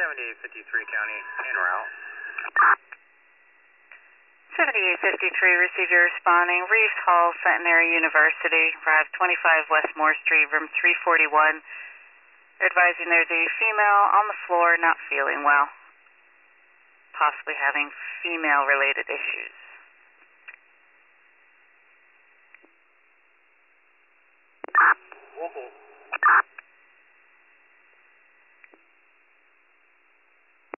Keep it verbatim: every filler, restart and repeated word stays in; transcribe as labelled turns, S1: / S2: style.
S1: seventy-eight fifty-three County, en route.
S2: seventy-eight fifty-three, receiver responding. Reeves Hall, Centenary University, arrived twenty-five West Moore Street, room three forty-one. They're advising there's a female on the floor not feeling well, possibly having female-related issues.